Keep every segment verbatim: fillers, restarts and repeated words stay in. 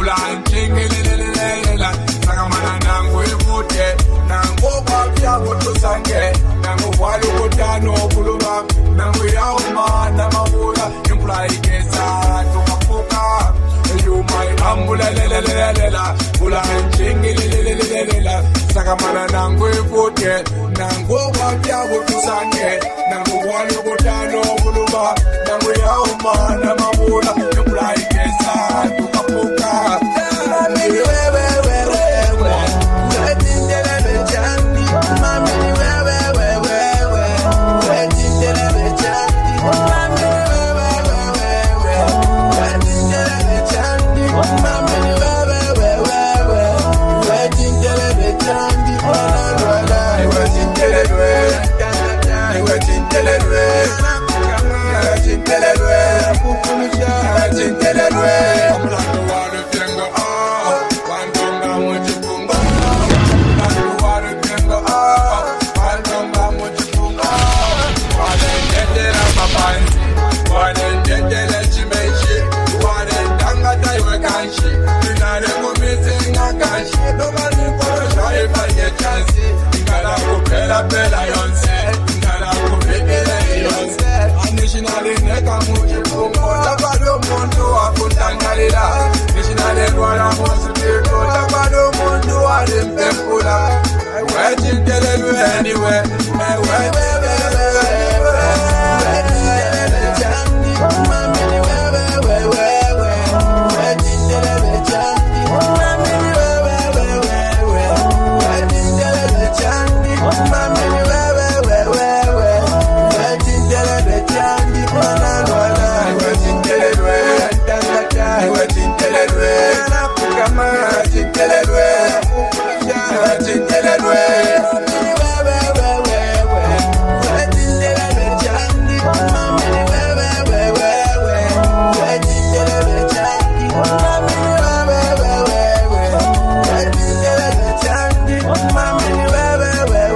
Kula nchingilililila sakamana nangu ifute nangu babia kutusange nangu walu kutano kuluma nangu yauma na mabula impula ikesa tukapuka yumai ambulelelelelele kula nchingilililila sakamana nangu ifute nangu babia kutusange nangu walu kutano kuluma nangu yauma na mabula impula ikesa tukapuka. Bella Yonse, Ngala Kubele Yonse, Nationally Neka Mujipungo, Tabado Mondo, Apuntangalila, Nationally Guana Mosquito, Tabado Mondo, Adim Pempula, I went in Telelu anywhere, I went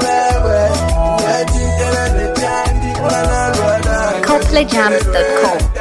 Jams dot com